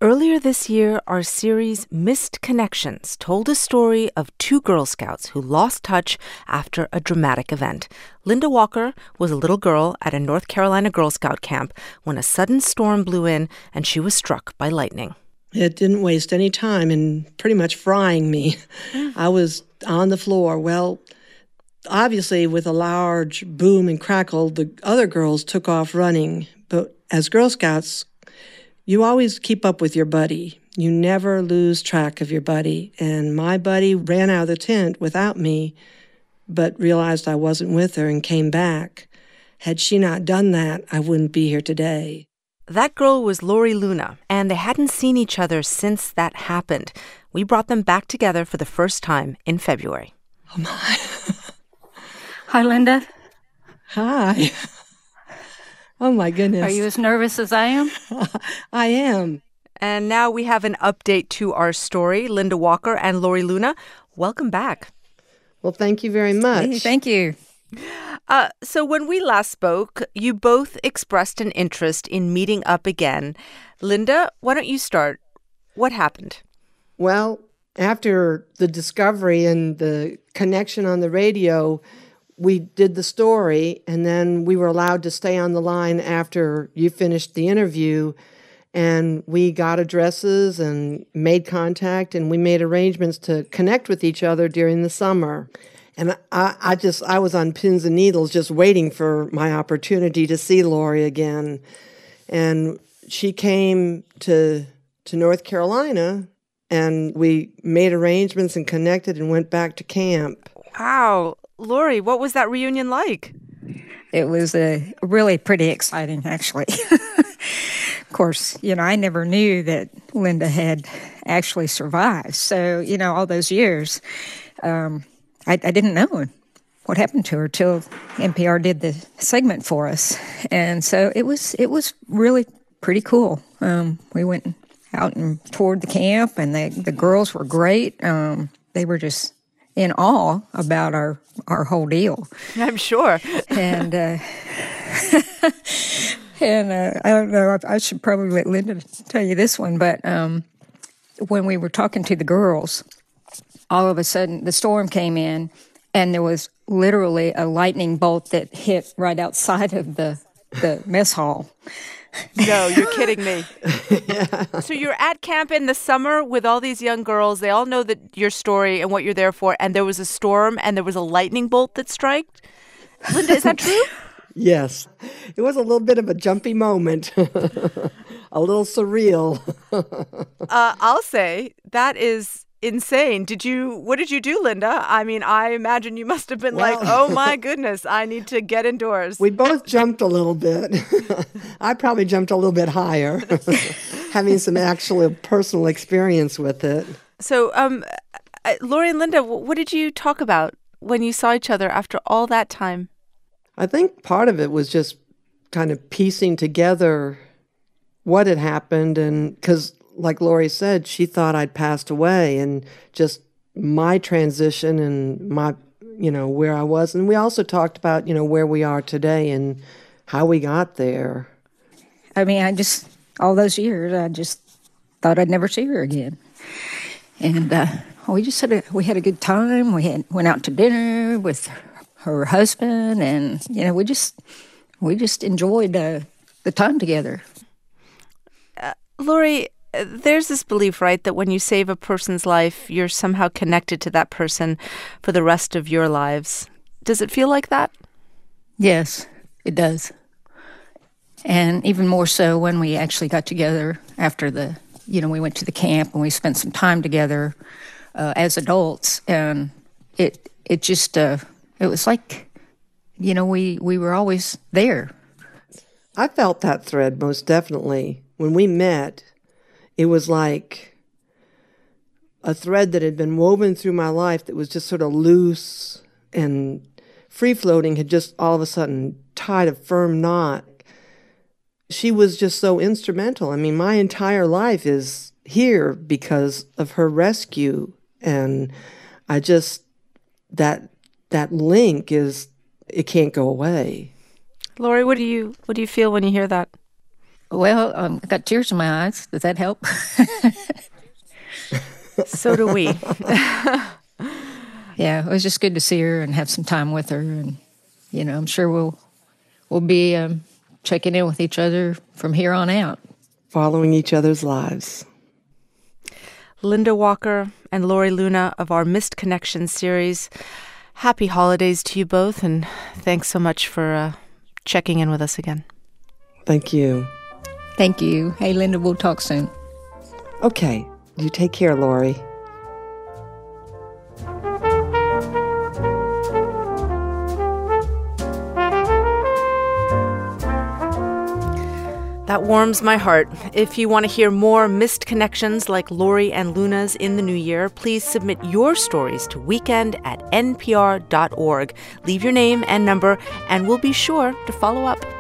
Earlier this year, our series Missed Connections told a story of two Girl Scouts who lost touch after a dramatic event. Linda Walker was a little girl at a North Carolina Girl Scout camp when a sudden storm blew in and she was struck by lightning. It didn't waste any time in pretty much frying me. I was on the floor. Well, obviously, with a large boom and crackle, the other girls took off running. But as Girl Scouts, you always keep up with your buddy. You never lose track of your buddy. And my buddy ran out of the tent without me, but realized I wasn't with her and came back. Had she not done that, I wouldn't be here today. That girl was Lori Luna, and they hadn't seen each other since that happened. We brought them back together for the first time in February. Oh, my. Hi, Linda. Hi. Oh, my goodness. Are you as nervous as I am? I am. And now we have an update to our story. Linda Walker and Lori Luna, welcome back. Well, thank you very much. Hey, thank you. So when we last spoke, you both expressed an interest in meeting up again. Linda, why don't you start? What happened? Well, after the discovery and the connection on the radio, we did the story, and then we were allowed to stay on the line after you finished the interview, and we got addresses and made contact, and we made arrangements to connect with each other during the summer. And I was on pins and needles just waiting for my opportunity to see Lori again. And she came to North Carolina, and we made arrangements and connected and went back to camp. Wow. Lori, what was that reunion like? It was really pretty exciting, actually. Of course, I never knew that Linda had actually survived. So, all those years, I didn't know what happened to her till NPR did the segment for us. And so it was really pretty cool. We went out and toured the camp, and the girls were great. They were just in awe about our whole deal. I'm sure. And I don't know, I should probably let Linda tell you this one, but when we were talking to the girls, all of a sudden the storm came in, and there was literally a lightning bolt that hit right outside of the mess hall. No, you're kidding me. Yeah. So you're at camp in the summer with all these young girls. They all know your story and what you're there for. And there was a storm and there was a lightning bolt that struck. Linda, is that true? Yes. It was a little bit of a jumpy moment. A little surreal. I'll say that is insane. What did you do, Linda? I mean, I imagine you must have been like, oh my goodness, I need to get indoors. We both jumped a little bit. I probably jumped a little bit higher, having some actual personal experience with it. So, Lori and Linda, what did you talk about when you saw each other after all that time? I think part of it was just kind of piecing together what had happened, and because like Lori said, she thought I'd passed away, and just my transition and my, where I was. And we also talked about, where we are today and how we got there. I mean, all those years, I just thought I'd never see her again. And we just we had a good time. We went out to dinner with her husband, and, we just enjoyed the time together. Lori, there's this belief, right, that when you save a person's life, you're somehow connected to that person for the rest of your lives. Does it feel like that? Yes, it does. And even more so when we actually got together after we went to the camp and we spent some time together as adults. And it was like, we were always there. I felt that thread most definitely. When we met, it was like a thread that had been woven through my life that was just sort of loose and free-floating, had just all of a sudden tied a firm knot. She was just so instrumental. I mean, my entire life is here because of her rescue. And I just, that link it can't go away. Lori, what do you feel when you hear that? Well, I got tears in my eyes. Does that help? So do we. Yeah, it was just good to see her and have some time with her. And, I'm sure we'll be checking in with each other from here on out. Following each other's lives. Linda Walker and Lori Luna of our Missed Connections series. Happy holidays to you both, and thanks so much for checking in with us again. Thank you. Thank you. Hey, Linda, we'll talk soon. Okay. You take care, Lori. That warms my heart. If you want to hear more missed connections like Lori and Luna's in the new year, please submit your stories to weekend@npr.org. Leave your name and number, and we'll be sure to follow up.